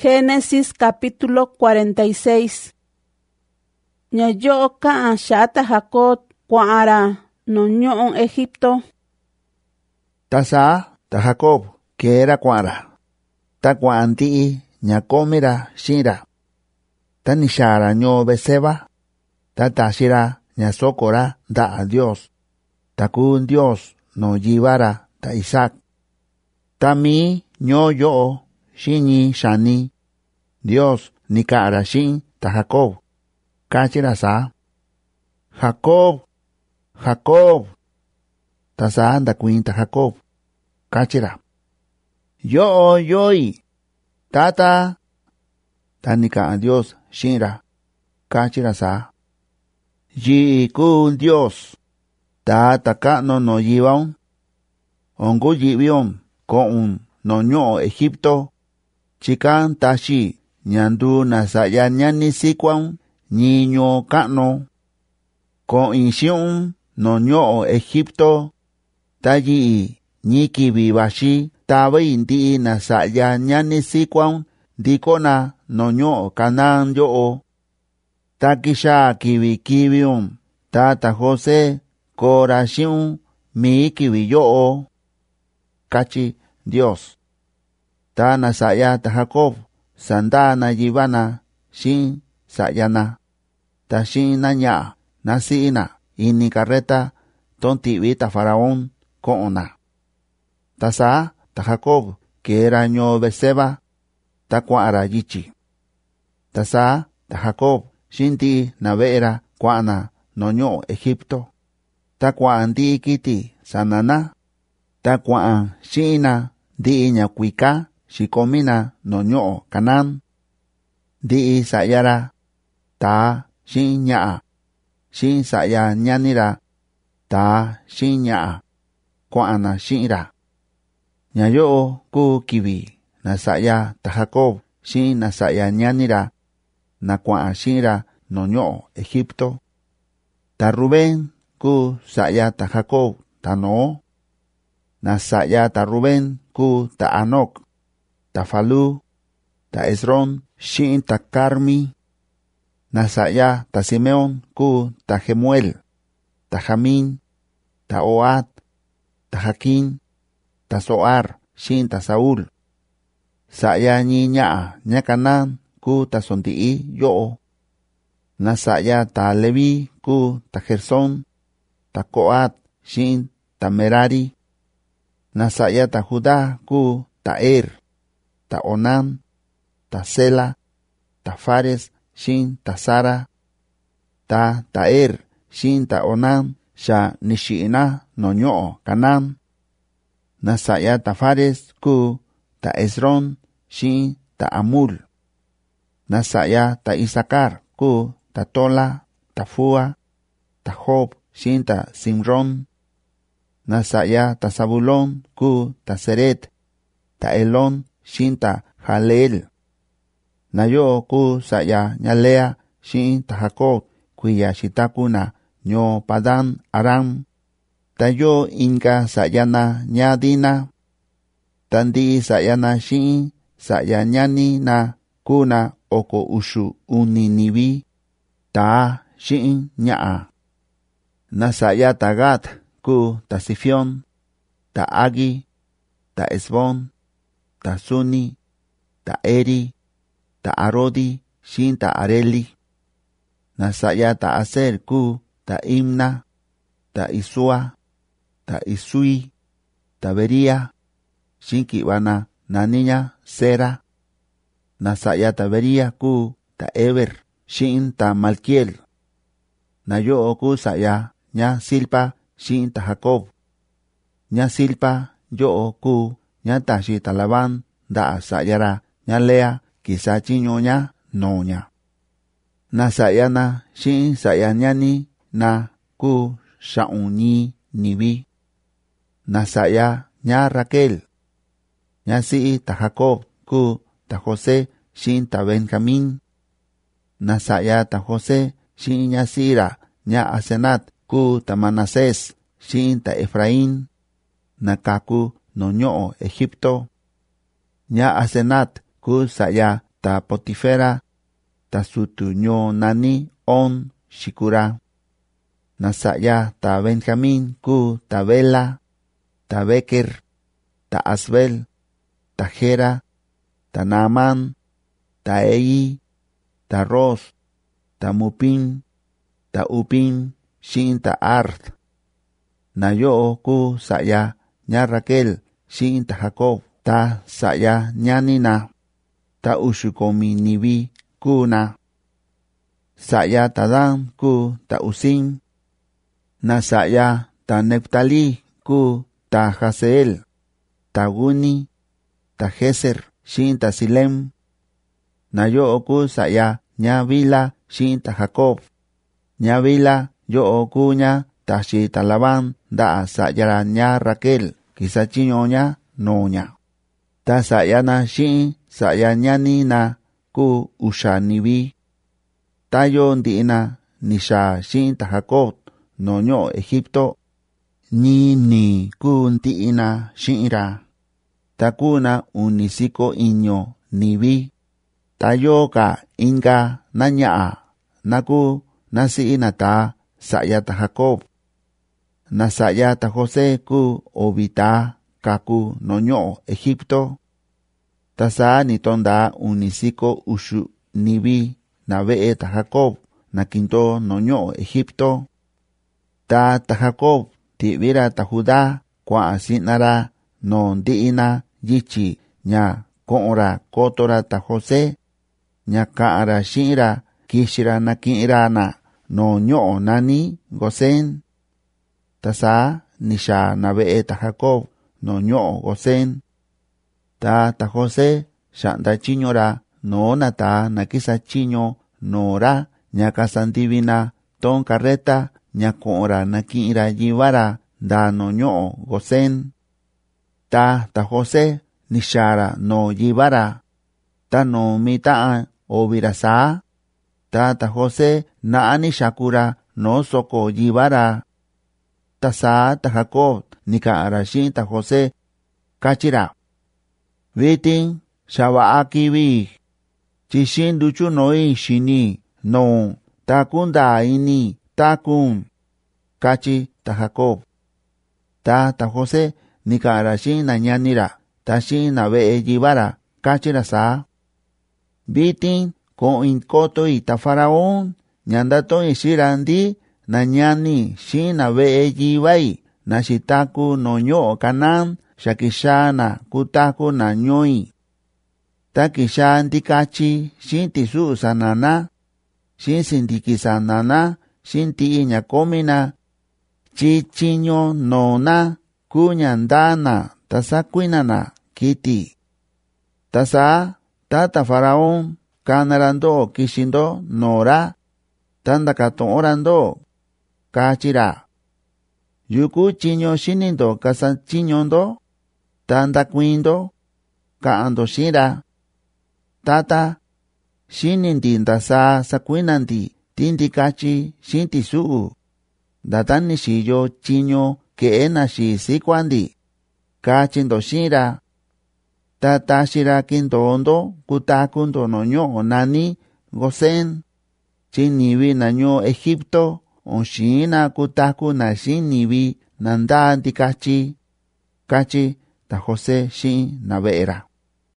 Génesis capítulo 46. Ñayo kaan shata Jacob kuara no ño'on Egipto. Tasa ta Jacob kera kuara. Ta kuanti ñakomira shira. Ta nishara ño beseba. Ta tashira ñasokora da a Dios. Ta kun Dios no llevara ta Isaac. Ta mi ño yo shini shani. Dios ni kara shin ta Jacob. Kachira sa. Jacob, Jacob. Ta sa anda ta Jacob. Kachira. Yo yoi. Tata. Ta ni ka Dios shinra. Kachira sa. Yi kun Dios. Tata ka no yivaon. Ongu yivion con no ño Egipto. Chikan tashi ñandu nasaya ñani sikwan niño kano. Con insiun no ño Egipto. Tayi niki vivashi tabe indi nasaya ñani sikwan dikona no ño kanan yo. Takisha kivion tata José coración mi kiviyo. Kachi Dios. Ta nasaya ta Jacob sandana yivana shin sayana. Ta shin nanya nasina ini carreta tonti vita faraón koona. Ta sa ta Jacob que era ño beseba ta kuara yichi. Ta sa ta Jacob shinti navera kuana no ño Egipto. Ta kuanti kiti sanana. Ta kuan shina di ñakuika shikomina no ño Kanán. Di sayara ta shin ñaa. Shin saya ñanira ta shin ñaa. Kuana shinra. Ñayo ku kibi na saya ta Jacob shin na saya ñanira na kuan shinra no ño Egipto. Ta Rubén ku saya ta Jacob ta no. Na saya ta Rubén ku ta Anok. Ta Falu. Ta Esrón shin ta Carmi. Na saya ta Simeón ku ta Gemuel. Ta Jamín. Ta Oad. Ta Jaquín. Ta Zoar shin ta Saúl. Saya ña Kanán ku ta Sontii yo. Na saya ta Leví ku ta Gersón. Ta Coat shin ta Merari. Na saya ta Judá ku ta ta Onán, ta Sela, ta Fares shin ta Sara. Ta shin ta Onán sha nishina no ño Kanán. Na saya ta Fares ku ta Esrón shin ta Amul. Na saya ta Isaacar ku ta Tola, ta Fua, ta Job shin ta Simrón. Na saya ta Zabulón ku ta Seret, ta Elón shin ta Jaleel. Na yo ku saya ñalea shin ta Jacob kuya shitakuna ño Padán Aram. Ta yo inka sayana ñadina. Tandi sayana shin saya ñani na kuna oko ushu uninibi. Ta shin ñaa. Na saya ta Gat ku ta Sifión, ta Agi, ta Esbón, ta Suni, ta Eri, ta Arodi, shin ta Areli. Na saya ta Aser ku ta Imna, ta Isua, ta Isui, ta Bería, shin kibana na niña Sera. Na saya ta Bería ku ta Eber, shin ta Malkiel. Na yo ku saya ña Silpa shin ta Jacob. Ña Silpa yo ku ña tashi ta Labán da sayara ña Lea kisa chiño ña no ña. Na sayana shin saya ñani na ku shauni nibi. Na saya ña Raquel. Ña si ta Jacob ku ta José shin ta Benjamín. Na saya ta José shin ña Sira ña Asenat ku ta Manasés shin ta Efraín. Na kaku no ño Egipto. Ña Asenat ku saya ta Potifera, ta sutu ño nani On Shikura. Nasaya ta Benjamín ku ta Bela, ta Beker, ta Asbel, ta Gera, ta Naaman, ta Ei, ta Ros, ta Mupin, ta Upin, shin ta Ard. Nayo ku saya nya Raquel, shin ta Jacob, ta saya nya Nina, ta Ushukomi nibi ku na. Saya ta Dan ku ta Usin, na saya ta Neftali ku ta Haseel, ta Guni, ta Geser, shin ta Silem. Nayo ku saya nya Bila, shin ta Jacob. Nya Bila yo ku nya ta shi ta Labán, da saya nya Raquel, kisa chiñoña noña. Ta saya na shin saya nya Nina ku usha nibi. Ta yo ndina nisha shin ta Jacob, noño Egipto. Ni ku ndina shinra. Ta kuna unisiko iño nibi. Ta yo ka inga nanya naku nasi inata saya ta Jacob. Na saya ta Jose ku obita kaku noño Egipto. Ta sa ni tonda unisiko ushu nibi na vee ta Jacob na quinto noño Egipto. Ta Jacob ti vira ta Judá kwa asinara no ndiina yichi nya ko'ora kotora ta Jose nya ka'ara shinra kishira na kin'irana no ño'o nani Gosén. Ta sa nisha na vee ta Jacob no ño'o Gosén. Ta Jose shanda chiñora no nata na kisa chiño nora nya kasandivina ton carreta nya ko'ora na kin'ira yivara da no ño'o Gosén. Ta Jose nishara no yivara. Ta no mita'a obirasa. Ta Jose na anishakura no soko yivara. Ta sa ta Jacob nika'ara shin ta Jose kachira. Vitin shaba'a kibi. Chishin duchu noi shini no takunda ini takun. Kachi ta Jacob. Ta Jose nika'ara shin na nyanira. Ta shin na vee yivara kachira sa. Vitin ko in koto ita Faraón nyandato ishirandi na nyani shin na vee yivai na shitaku no ño'o Kanán shakishana kutaku na ñoi. Ta kisha ndikachi shin tisu sanana shin sindikisanana shin ti ñakomina chichiño nona kuñandana tasakuinana kiti. Tasa tata Faraón kanarando kishindo nora tanda katorando kachira. Yuku chiño shinindo kasa chiñondo tanda kuindo kaando shira. Tata shinindinda sa sakuinandi tindikachi shinti suu. Datani shiyo chiño que ena shi sikwandi. Kachindo shira. Tata shira kindondo kutakundo no ño'o nani Gosén. Chinibi na ño Egipto. On shina kutaku na shinibi nanda ndikachi. Kachi ta Jose shin na veera.